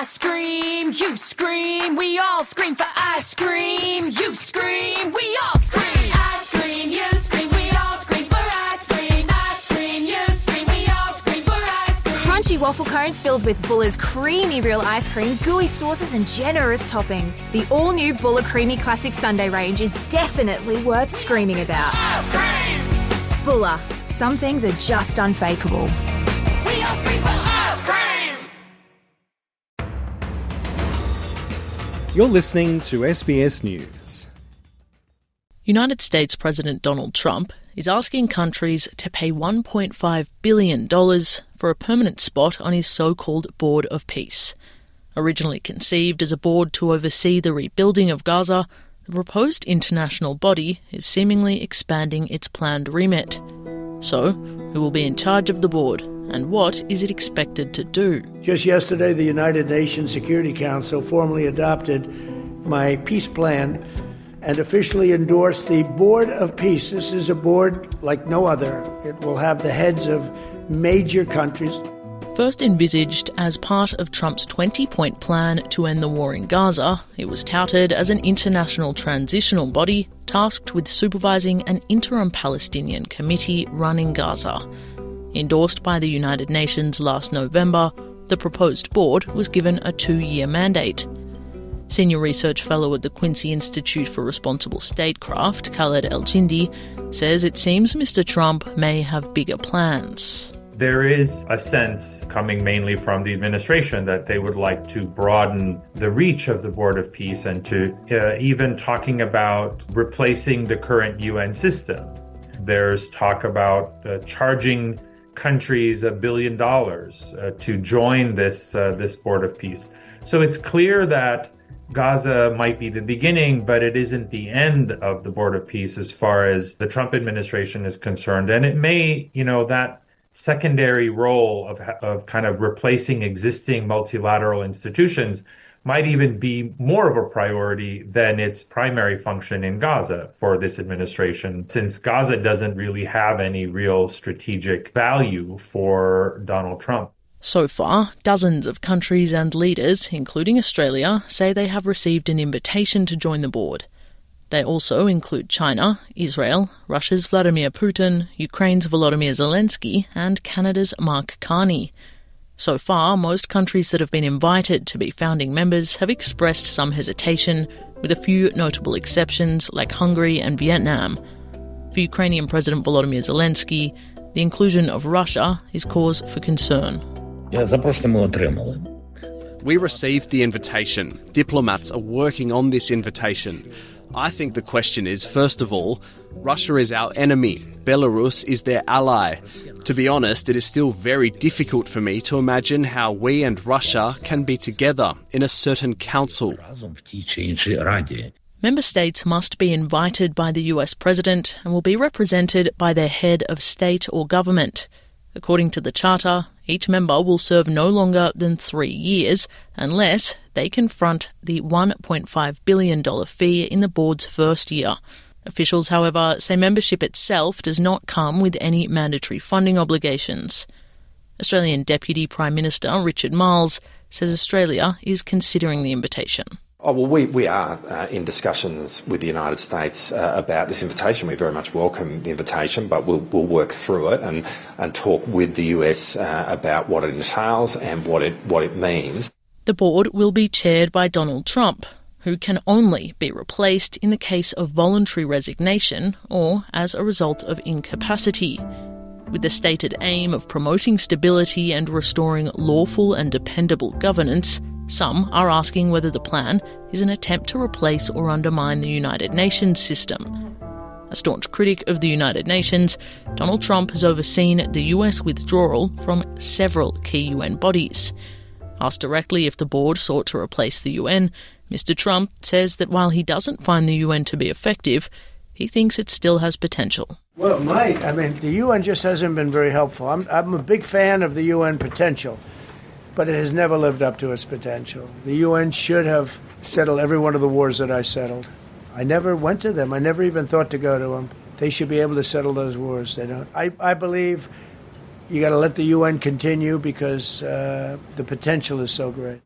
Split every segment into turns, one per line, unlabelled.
ice cream, you scream, we all scream for ice cream. You scream, we all scream. Ice cream, you scream, we all scream for ice cream. Ice cream, you scream, we all scream for ice cream.
Crunchy waffle cones filled with Buller's creamy real ice cream, gooey sauces and generous toppings. The all-new Buller Creamy Classic Sundae range is definitely worth screaming about.
Ice cream!
Buller. Some things are just unfakeable.
We all scream for ice cream!
You're listening to SBS News.
United States President Donald Trump is asking countries to pay $1.5 billion for a permanent spot on his so-called Board of Peace. Originally conceived as a board to oversee the rebuilding of Gaza, the proposed international body is seemingly expanding its planned remit. So, who will be in charge of the board, and what is it expected to do?
Just yesterday, the United Nations Security Council formally adopted my peace plan and officially endorsed the Board of Peace. This is a board like no other. It will have the heads of major countries.
First envisaged as part of Trump's 20-point plan to end the war in Gaza, it was touted as an international transitional body tasked with supervising an interim Palestinian committee running Gaza. Endorsed by the United Nations last November, the proposed board was given a 2-year mandate. Senior research fellow at the Quincy Institute for Responsible Statecraft, Khaled El-Jindi, says it seems Mr. Trump may have bigger plans.
There is a sense coming mainly from the administration that they would like to broaden the reach of the Board of Peace and to even talking about replacing the current UN system. There's talk about charging countries $1 billion to join this Board of Peace. So it's clear that Gaza might be the beginning, but it isn't the end of the Board of Peace as far as the Trump administration is concerned. And it may, that secondary role of kind of replacing existing multilateral institutions might even be more of a priority than its primary function in Gaza for this administration, since Gaza doesn't really have any real strategic value for Donald Trump.
So far, dozens of countries and leaders, including Australia, say they have received an invitation to join the board. They also include China, Israel, Russia's Vladimir Putin, Ukraine's Volodymyr Zelensky, and Canada's Mark Carney. So far, most countries that have been invited to be founding members have expressed some hesitation, with a few notable exceptions like Hungary and Vietnam. For Ukrainian President Volodymyr Zelensky, the inclusion of Russia is cause for concern.
We received the invitation. Diplomats are working on this invitation. I think the question is, first of all, Russia is our enemy. Belarus is their ally. To be honest, it is still very difficult for me to imagine how we and Russia can be together in a certain council.
Member states must be invited by the US president and will be represented by their head of state or government. According to the Charter, each member will serve no longer than 3 years unless they confront the $1.5 billion fee in the board's first year. Officials, however, say membership itself does not come with any mandatory funding obligations. Australian Deputy Prime Minister Richard Marles says Australia is considering the invitation.
Oh, well, we are in discussions with the United States about this invitation. We very much welcome the invitation, but we'll work through it and talk with the US about what it entails and what it means.
The board will be chaired by Donald Trump, who can only be replaced in the case of voluntary resignation or as a result of incapacity. With the stated aim of promoting stability and restoring lawful and dependable governance, some are asking whether the plan is an attempt to replace or undermine the United Nations system. A staunch critic of the United Nations, Donald Trump has overseen the US withdrawal from several key UN bodies. Asked directly if the board sought to replace the UN, Mr. Trump says that while he doesn't find the UN to be effective, he thinks it still has potential.
Well, it might. I mean, the UN just hasn't been very helpful. I'm a big fan of the UN potential, but it has never lived up to its potential. The UN should have settled every one of the wars that I settled. I never went to them. I never even thought to go to them. They should be able to settle those wars. They don't. I believe you got to let the UN continue because the potential is so great.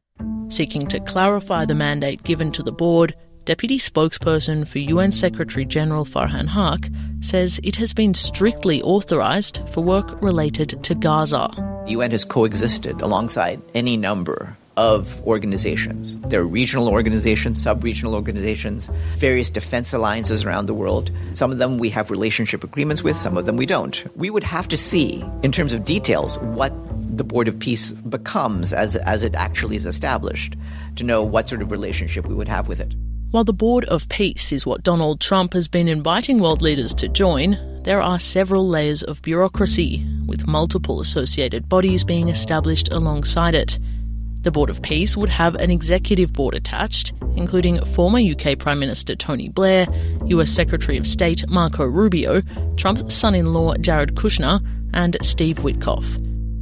Seeking to clarify the mandate given to the board, Deputy spokesperson for UN Secretary-General Farhan Haq says it has been strictly authorised for work related to Gaza.
The UN has coexisted alongside any number of organizations. There are regional organizations, sub-regional organizations, various defense alliances around the world. Some of them we have relationship agreements with, some of them we don't. We would have to see, in terms of details, what the Board of Peace becomes as it actually is established, to know what sort of relationship we would have with it.
While the Board of Peace is what Donald Trump has been inviting world leaders to join, there are several layers of bureaucracy, with multiple associated bodies being established alongside it. The Board of Peace would have an executive board attached, including former UK Prime Minister Tony Blair, US Secretary of State Marco Rubio, Trump's son-in-law Jared Kushner, and Steve Witkoff.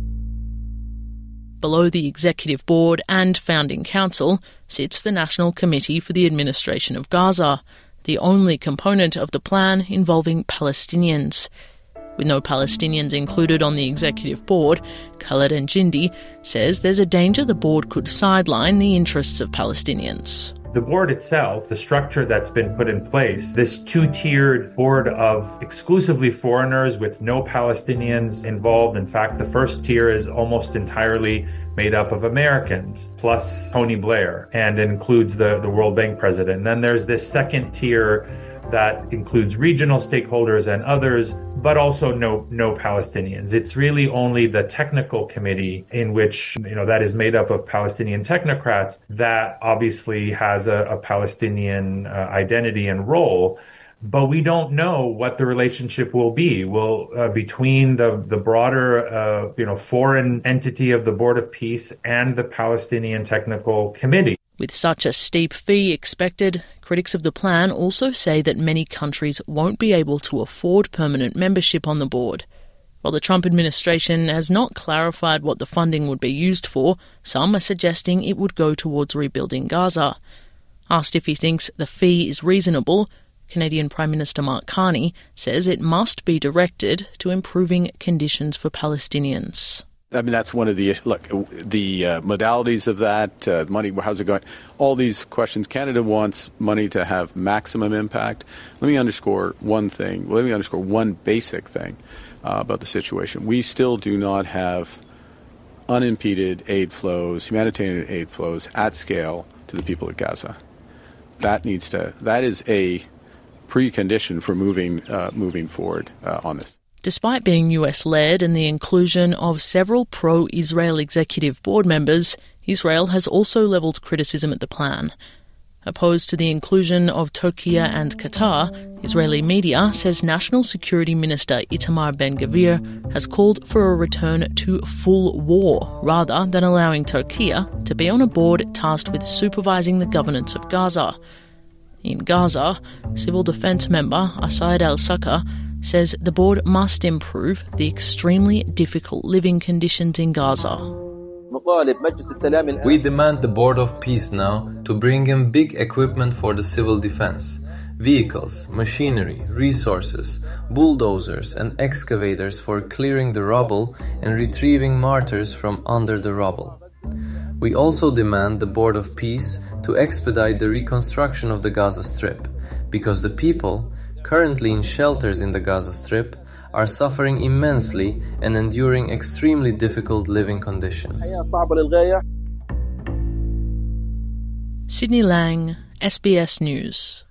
Below the Executive Board and Founding Council sits the National Committee for the Administration of Gaza, the only component of the plan involving Palestinians. With no Palestinians included on the Executive Board, Khaled Njindi says there's a danger the board could sideline the interests of Palestinians.
The board itself, the structure that's been put in place, this two-tiered board of exclusively foreigners with no Palestinians involved. In fact, the first tier is almost entirely made up of Americans, plus Tony Blair, and includes the World Bank president. And then there's this second tier that includes regional stakeholders and others, but also no Palestinians. It's really only the technical committee in which, that is made up of Palestinian technocrats that obviously has a Palestinian identity and role. But we don't know what the relationship will be. Between the broader, foreign entity of the Board of Peace and the Palestinian Technical Committee.
With such a steep fee expected, critics of the plan also say that many countries won't be able to afford permanent membership on the board. While the Trump administration has not clarified what the funding would be used for, some are suggesting it would go towards rebuilding Gaza. Asked if he thinks the fee is reasonable, Canadian Prime Minister Mark Carney says it must be directed to improving conditions for Palestinians.
I mean, that's one of the modalities of that, money, how's it going? All these questions. Canada wants money to have maximum impact. Let me underscore one thing. Let me underscore one basic thing about the situation. We still do not have unimpeded aid flows, humanitarian aid flows at scale to the people of Gaza. That is a precondition for moving forward on this.
Despite being US-led and the inclusion of several pro-Israel executive board members, Israel has also levelled criticism at the plan. Opposed to the inclusion of Turkey and Qatar, Israeli media says National Security Minister Itamar Ben-Gvir has called for a return to full war rather than allowing Turkey to be on a board tasked with supervising the governance of Gaza. In Gaza, civil defence member Asad al-Saka says the board must improve the extremely difficult living conditions in Gaza.
We demand the Board of Peace now to bring in big equipment for the civil defense, vehicles, machinery, resources, bulldozers and excavators for clearing the rubble and retrieving martyrs from under the rubble. We also demand the Board of Peace to expedite the reconstruction of the Gaza Strip, because the people currently in shelters in the Gaza Strip are suffering immensely and enduring extremely difficult living conditions.
Sydney Lang, SBS News.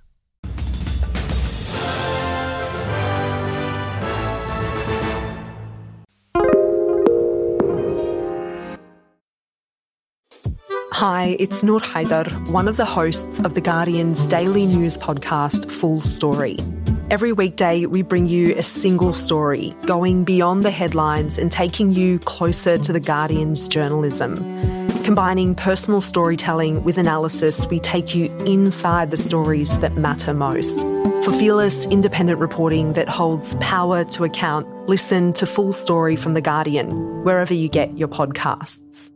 Hi, it's Noor Haider, one of the hosts of The Guardian's daily news podcast, Full Story. Every weekday, we bring you a single story, going beyond the headlines and taking you closer to The Guardian's journalism. Combining personal storytelling with analysis, we take you inside the stories that matter most. For fearless, independent reporting that holds power to account, listen to Full Story from The Guardian, wherever you get your podcasts.